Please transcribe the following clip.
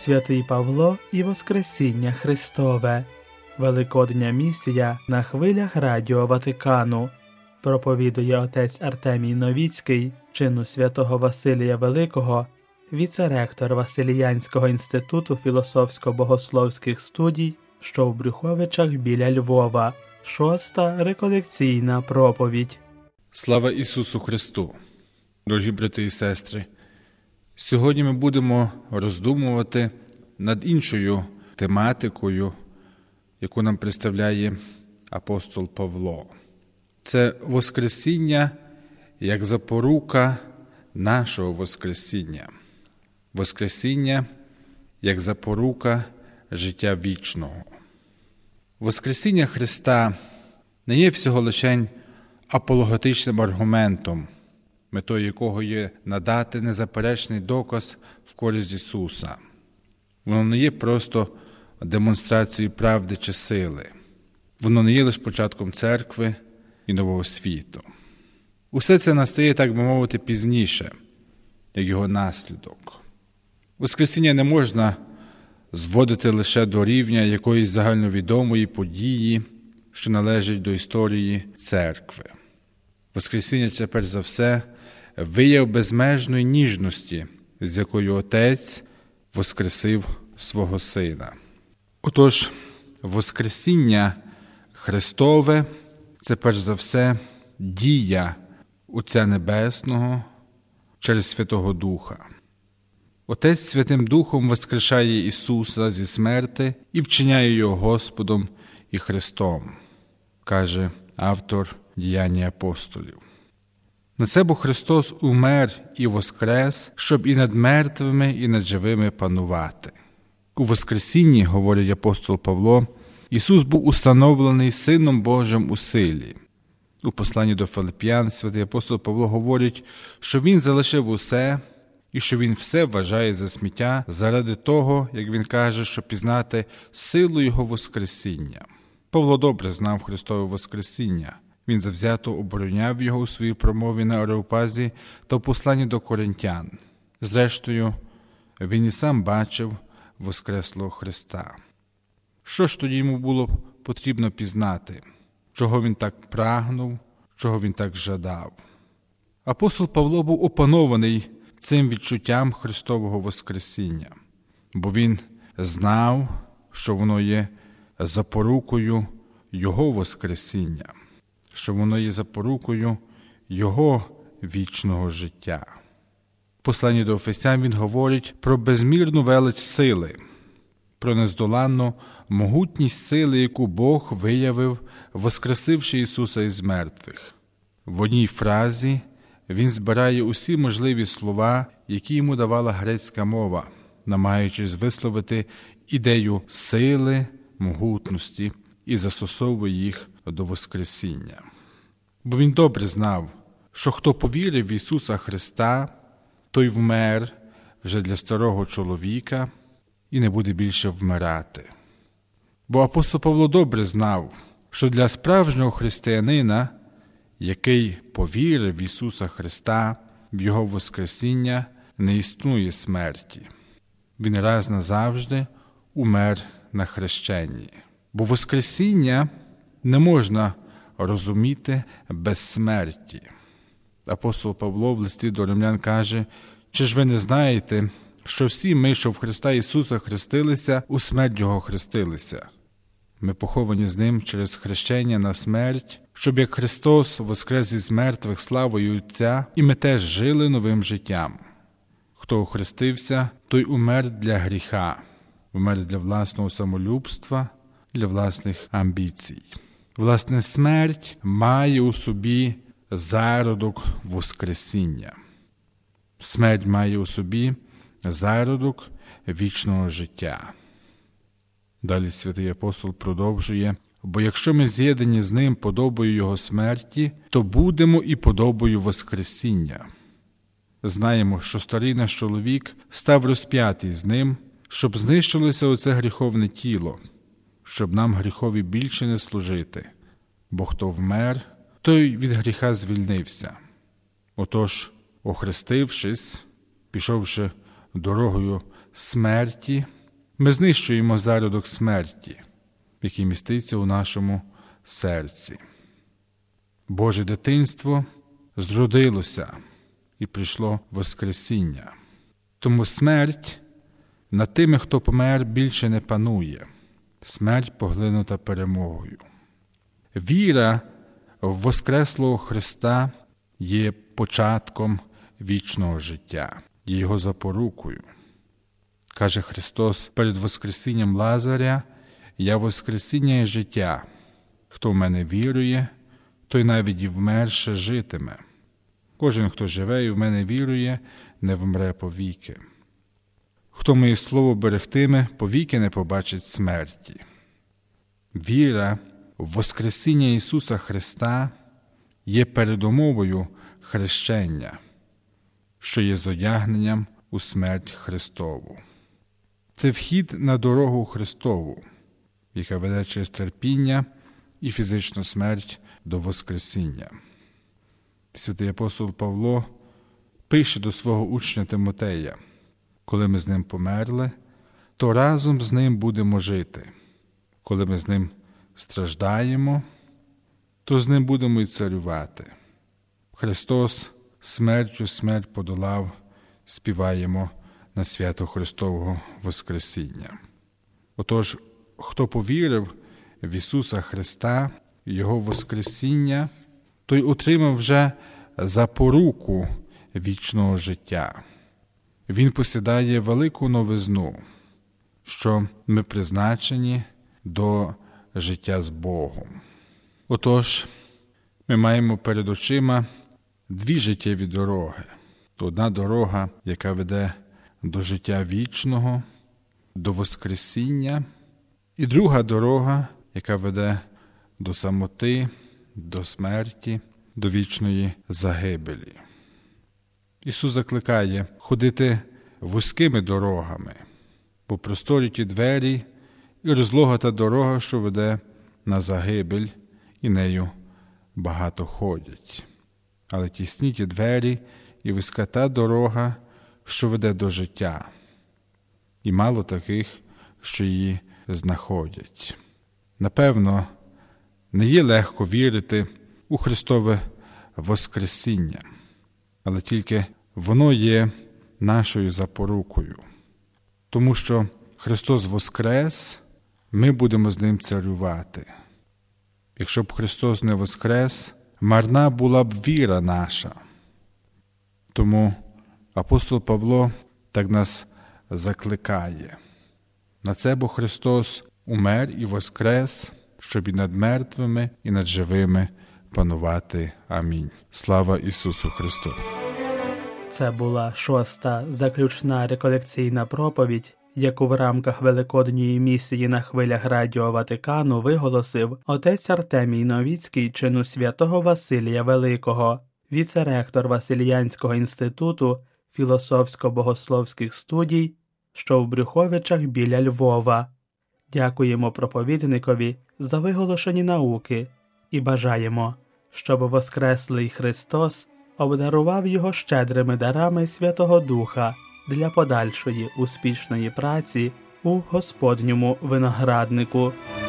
Святий Павло і Воскресіння Христове. Великодня місія на хвилях Радіо Ватикану. Проповідує отець Артемій Новіцький, чину святого Василія Великого, віцеректор Василіянського інституту філософсько-богословських студій, що в Брюховичах біля Львова. 6-та реколекційна проповідь. Слава Ісусу Христу! Дорогі брати і сестри! Сьогодні ми будемо роздумувати над іншою тематикою, яку нам представляє апостол Павло. Це Воскресіння як запорука нашого Воскресіння. Воскресіння як запорука життя вічного. Воскресіння Христа не є всього лише апологетичним аргументом, метою якого є надати незаперечний доказ в користь Ісуса. Воно не є просто демонстрацією правди чи сили. Воно не є лише початком церкви і нового світу. Усе це настає, так би мовити, пізніше, як його наслідок. Воскресіння не можна зводити лише до рівня якоїсь загальновідомої події, що належить до історії церкви. Воскресіння – це, перш за все, вияв безмежної ніжності, з якою Отець воскресив свого Сина. Отож, Воскресіння Христове – це, перш за все, дія Отця Небесного через Святого Духа. Отець Святим Духом воскрешає Ісуса зі смерти і вчиняє Його Господом і Христом, каже автор «Діяння апостолів». На це бо Христос умер і воскрес, щоб і над мертвими, і над живими панувати. У Воскресінні, говорить апостол Павло, Ісус був установлений Сином Божим у силі. У посланні до Филип'ян святий апостол Павло говорить, що Він залишив усе, і що Він все вважає за сміття заради того, як він каже, щоб пізнати силу Його Воскресіння. Павло добре знав Христове Воскресіння. Він завзято обороняв його у своїй промові на Ареопазі та в посланні до Коринтян. Зрештою, він і сам бачив Воскреслого Христа. Що ж тоді йому було потрібно пізнати? Чого він так прагнув? Чого він так жадав? Апостол Павло був опанований цим відчуттям Христового Воскресіння, бо він знав, що воно є запорукою Його Воскресіння, що воно є запорукою Його вічного життя. В посланні до Ефесян він говорить про безмірну велич сили, про нездоланну могутність сили, яку Бог виявив, воскресивши Ісуса із мертвих. В одній фразі він збирає усі можливі слова, які йому давала грецька мова, намагаючись висловити ідею сили, могутності і застосовує їх до Воскресіння. Бо він добре знав, що хто повірив в Ісуса Христа, той вмер вже для старого чоловіка і не буде більше вмирати. Бо апостол Павло добре знав, що для справжнього християнина, який повірив в Ісуса Христа, в Його Воскресіння, не існує смерті. Він раз назавжди умер на хрещенні. Бо Воскресіння не можна розуміти без смерті. Апостол Павло в листі до Римлян каже: «Чи ж ви не знаєте, що всі ми, що в Христа Ісуса хрестилися, у смерть Його хрестилися? Ми поховані з Ним через хрещення на смерть, щоб як Христос воскрес із мертвих славою Отця, і ми теж жили новим життям. Хто охрестився, той умер для гріха, умер для власного самолюбства, для власних амбіцій». Власне, смерть має у собі зародок Воскресіння. Смерть має у собі зародок вічного життя. Далі святий апостол продовжує: «Бо якщо ми з'єднані з Ним подобою Його смерті, то будемо і подобою Воскресіння». Знаємо, що старий наш чоловік став розп'ятий з Ним, щоб знищилося оце гріховне тіло, щоб нам гріхові більше не служити. Бо хто вмер, той від гріха звільнився. Отож, охрестившись, пішовши дорогою смерті, Ми знищуємо зародок смерті, який міститься у нашому серці. Боже дитинство зродилося і прийшло Воскресіння. Тому смерть над тими, хто помер, більше не панує. Смерть поглинута перемогою. Віра в Воскреслого Христа є початком вічного життя, є його запорукою. Каже Христос перед Воскресінням Лазаря: «Я Воскресіння і життя. Хто в мене вірує, той навіть і вмерше житиме. Кожен, хто живе і в мене вірує, не вмре повіки. Хто моє слово берегтиме, повіки не побачить смерті». Віра в Воскресіння Ісуса Христа є передумовою хрещення, що є зодягненням у смерть Христову. Це вхід на дорогу Христову, яка веде через терпіння і фізичну смерть до Воскресіння. Святий апостол Павло пише до свого учня Тимотея: «Коли ми з ним померли, то разом з ним будемо жити. Коли ми з ним страждаємо, то з ним будемо і царювати. Христос смертю смерть подолав», співаємо на свято Христового Воскресіння. Отож, хто повірив в Ісуса Христа, Його Воскресіння, той отримав вже запоруку вічного життя. Він посідає велику новизну, що ми призначені до життя з Богом. Отож, ми маємо перед очима дві життєві дороги. Одна дорога, яка веде до життя вічного, до Воскресіння, і друга дорога, яка веде до самоти, до смерті, до вічної загибелі. Ісус закликає ходити вузькими дорогами, бо просторі ті двері і розлога та дорога, що веде на загибель, і нею багато ходять. Але тісні ті двері і вузька та дорога, що веде до життя, і мало таких, що її знаходять. Напевно, не є легко вірити у Христове Воскресіння, але тільки воно є нашою запорукою. Тому що Христос воскрес, ми будемо з Ним царювати. Якщо б Христос не воскрес, марна була б віра наша. Тому апостол Павло так нас закликає. На це бо Христос умер і воскрес, щоб і над мертвими, і над живими панувати. Амінь. Слава Ісусу Христу! Це була 6-та заключна реколекційна проповідь, яку в рамках Великодньої місії на хвилях Радіо Ватикану виголосив отець Артемій Новіцький чину святого Василія Великого, віцеректор Василіянського інституту філософсько-богословських студій, що в Брюховичах біля Львова. Дякуємо проповідникові за виголошені науки і бажаємо, щоб Воскреслий Христос обдарував його щедрими дарами Святого Духа для подальшої успішної праці у Господньому винограднику.